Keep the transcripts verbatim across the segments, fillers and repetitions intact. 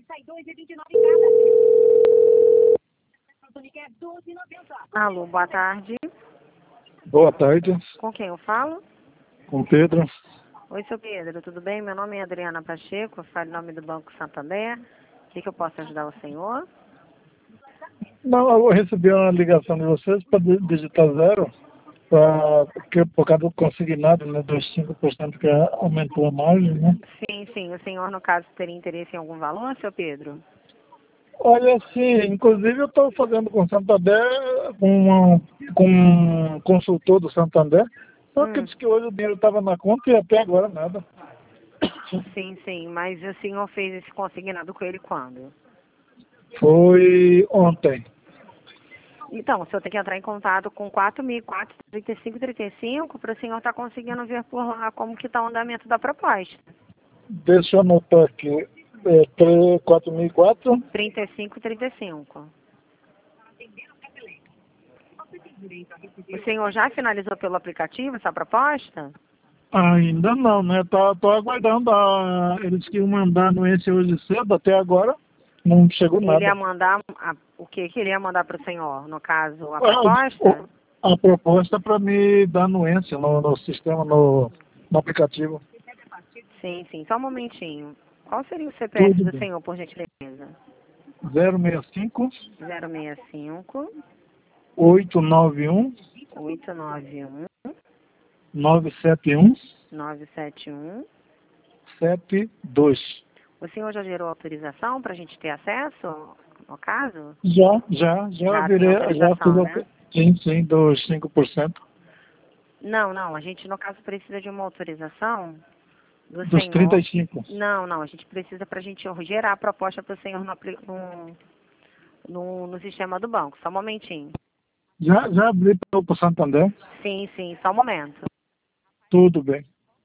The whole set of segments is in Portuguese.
Alô, boa tarde. Boa tarde, Com quem eu falo? com Pedro. Oi, seu Pedro, tudo bem? Meu nome é Adriana Pacheco, eu falo em nome do Banco Santander. O que, que eu posso ajudar o senhor? Não, eu recebi uma ligação de vocês para digitar zero, pra, porque, por causa do consignado, né, dos cinco por cento que aumentou a margem, né? Sim, sim. O senhor, no caso, teria interesse em algum valor, seu Pedro? Olha, assim, inclusive eu estou fazendo com o Santander, com, uma, com um consultor do Santander, só que Hum, disse que hoje o dinheiro estava na conta e até agora nada. sim, sim. Mas o senhor fez esse consignado com ele quando? Foi ontem. Então, o senhor tem que entrar em contato com quatro mil e quatro, trinta e cinco, trinta e cinco para o senhor estar conseguindo ver por lá como que está o andamento da proposta. Deixa eu anotar aqui. É, quatro mil e quatro. trinta e cinco, trinta e cinco. O senhor já finalizou pelo aplicativo essa proposta? Ainda não, né? Tô, tô aguardando. A... Eles que iam mandar no esse hoje cedo, até agora não chegou Ele nada. ia mandar a- o que que ele ia mandar para o senhor? No caso, a proposta? A, a proposta para me dar anuência no, no sistema, no, no aplicativo. Sim, sim. Só um momentinho. Qual seria o C P F Tudo do bem. senhor, por gentileza? zero seis cinco, zero seis cinco, oito nove um, oito nove um, nove sete um, nove sete um. sete dois. O senhor já gerou autorização para a gente ter acesso, no caso? Já, já, já Já tem virei, já fiz autorização, a, né? sim, sim, dos cinco por cento. Não, não. A gente, no caso, precisa de uma autorização do Dos trinta senhor. e cinco. Não, não. A gente precisa para a gente gerar a proposta para o senhor no, apli- no, no, no sistema do banco. Só um momentinho. Já, já abri para o Santander. Sim, sim. Só um momento. Tudo bem.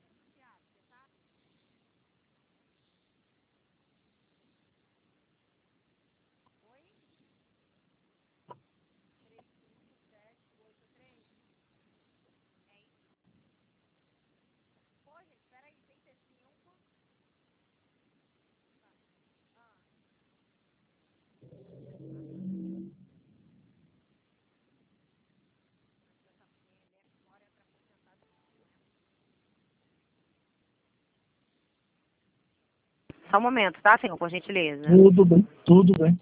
Só um momento, tá, senhor? Por gentileza. Tudo bem, tudo bem.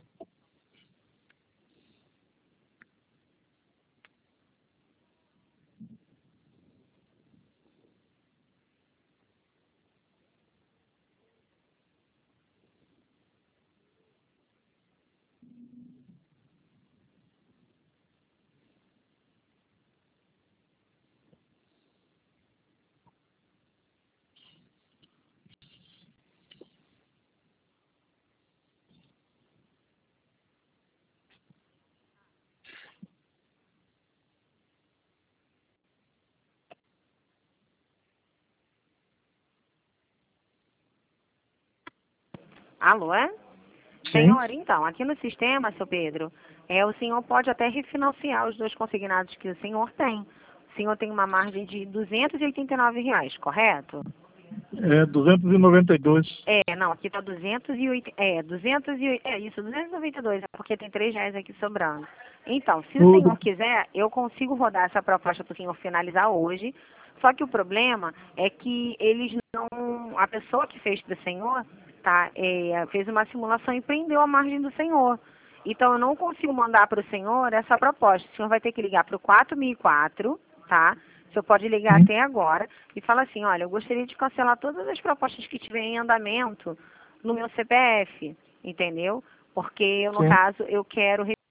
Alô, é? Sim, Senhor, então, aqui no sistema, seu Pedro, é, o senhor pode até refinanciar os dois consignados que o senhor tem. O senhor tem uma margem de duzentos e oitenta e nove reais, correto? é duzentos e noventa e dois. É, não, aqui tá duzentos e oito, é, duzentos e oito, é isso, duzentos e noventa e dois, é porque tem três reais aqui sobrando. Então, se o Tudo. senhor quiser, eu consigo rodar essa proposta para o senhor finalizar hoje, só que o problema é que eles não, a pessoa que fez para o senhor, tá, é, fez uma simulação e prendeu a margem do senhor. Então, eu não consigo mandar para o senhor essa proposta. O senhor vai ter que ligar para o quatro mil e quatro, tá? O senhor pode ligar Sim, até agora e falar assim, olha, eu gostaria de cancelar todas as propostas que tiverem em andamento no meu C P F, entendeu? Porque eu, no sim. caso, eu quero... re-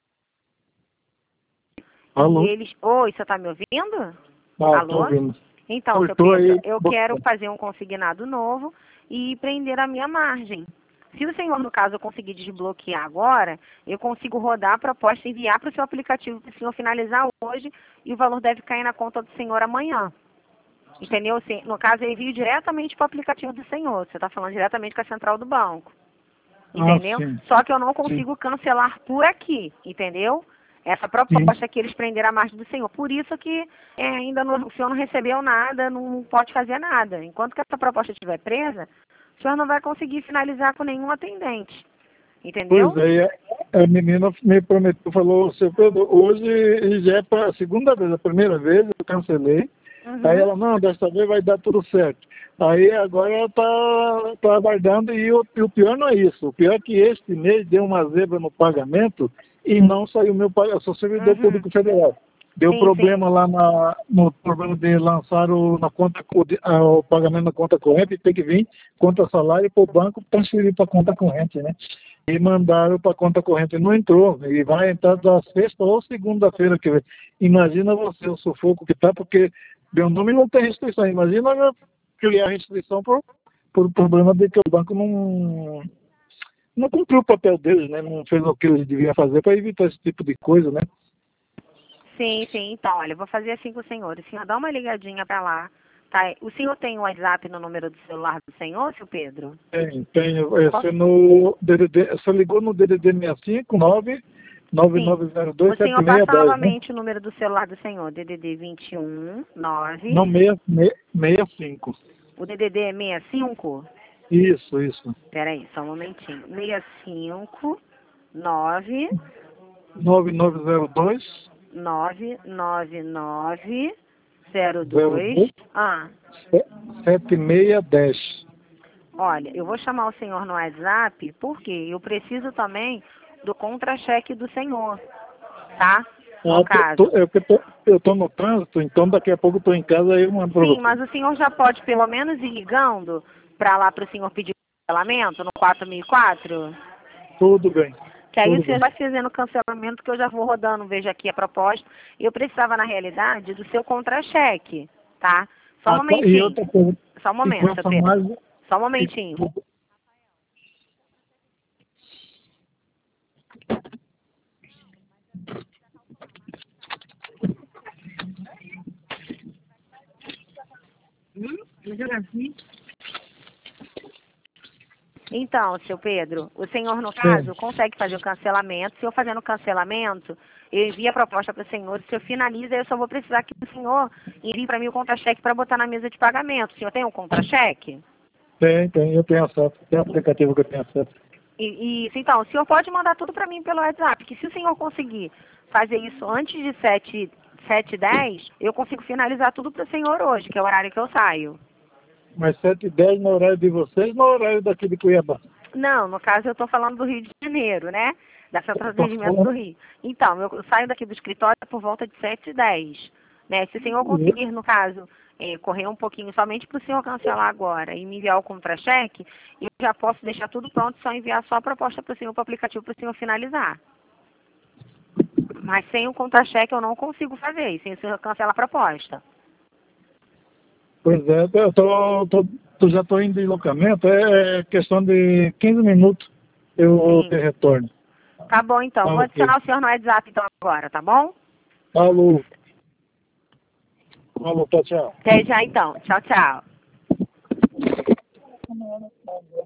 E Alô? eles... Oi, você está me ouvindo? Ah, tô Alô? ouvindo. Então, seu Cortou Pedro, aí. eu Bo- quero fazer um consignado novo e prender a minha margem. Se o senhor, no caso, conseguir desbloquear agora, eu consigo rodar a proposta e enviar para o seu aplicativo para o senhor finalizar hoje e o valor deve cair na conta do senhor amanhã. Entendeu? Assim, no caso, eu envio diretamente para o aplicativo do senhor. Você está falando diretamente com a central do banco. Ah, Entendeu? sim, Só que eu não sim, consigo cancelar por aqui. Entendeu? Essa sim. proposta que eles prenderam a margem do senhor. Por isso que é, ainda não, o senhor não recebeu nada, não pode fazer nada. Enquanto que essa proposta estiver presa, o senhor não vai conseguir finalizar com nenhum atendente. Entendeu? Pois é, a menina me prometeu, falou, seu Pedro, hoje já é para a segunda vez, a primeira vez eu cancelei, Uhum. aí ela, não, dessa vez vai dar tudo certo. Aí agora ela está tá aguardando e o, e o pior não é isso, o pior é que este mês deu uma zebra no pagamento e não saiu meu pagamento, eu sou servidor Uhum. público federal. Deu Sim, problema sim. lá na, no problema de lançar o, na conta, o, o pagamento na conta corrente, tem que vir conta salário para o banco transferir para a conta corrente, né? E mandaram para a conta corrente, não entrou, e vai entrar da sexta ou segunda-feira que vem. Imagina você o sufoco que está, porque meu nome não tem restrição, imagina eu criar restrição por, por problema de que o banco não, não cumpriu o papel deles, né? Não fez o que eles deviam fazer para evitar esse tipo de coisa, né? Sim, sim. Então, olha, eu vou fazer assim com o senhor. O senhor dá uma ligadinha para lá. Tá? O senhor tem o WhatsApp no número do celular do senhor, seu Pedro? Tem, tem. Esse no D D D, você ligou no D D D sessenta e cinco, nove nove Sim. nove zero dois O sete senhor seis um passa zero, né? novamente o número do celular do senhor, D D D vinte e um, nove. Não, seis sessenta e cinco. O D D D é sessenta e cinco? Isso, isso. Peraí, só um momentinho. sessenta e cinco, nove, nove nove zero dois nove nove nove, zero zero dois. dois Ah, sete seis um zero. olha, eu vou chamar o senhor no WhatsApp, porque eu preciso também do contra-cheque do senhor, tá? No Ah, tô, caso. tô, eu tô, eu tô no trânsito, então daqui a pouco eu tô em casa aí eu mando pra Sim, você. mas o senhor já pode pelo menos ir ligando para lá para o senhor pedir cancelamento no quatro mil e quatro? Tudo bem, Que aí o tudo senhor bem. vai fazendo o cancelamento que eu já vou rodando, veja aqui a proposta. Eu precisava, na realidade, do seu contra-cheque, tá? Só um Ah, tá, e momentinho. outra coisa, Só um e com momento, seu essa Pedro. margem, Só um e, momentinho. Então, seu Pedro, o senhor, no sim, caso, consegue fazer o cancelamento. Se eu fazendo o cancelamento, eu envio a proposta para o senhor. Se eu finalizo, eu só vou precisar que o senhor envie para mim o contra-cheque para botar na mesa de pagamento. O senhor tem um contra-cheque? tem, tem, eu tenho acesso, tem aplicativo que eu tenho acesso. E, isso, então, o senhor pode mandar tudo para mim pelo WhatsApp, que se o senhor conseguir fazer isso antes de sete, sete e dez, eu consigo finalizar tudo para o senhor hoje, que é o horário que eu saio. Mas sete e dez no horário de vocês, no horário daqui de Cuiabá. Não, no caso eu estou falando do Rio de Janeiro, né? Da Central de Tá Atendimento do falando? Rio. Então, eu saio daqui do escritório por volta de sete e dez. Né? Se o senhor E- conseguir, no caso, eh, correr um pouquinho somente para o senhor cancelar agora e me enviar o contra-cheque, eu já posso deixar tudo pronto, só enviar só a proposta para o senhor, para o aplicativo, para o senhor finalizar. Mas sem o contra-cheque eu não consigo fazer, e sem o senhor cancelar a proposta. Pois é, eu tô, tô, tô- já estou em deslocamento, é questão de quinze minutos eu Sim. ter retorno. Tá bom, então. Ah, Vou ok. adicionar o senhor no WhatsApp, então, agora, tá bom? Falou. Falou, tchau, tchau. Até já, então. Tchau, tchau.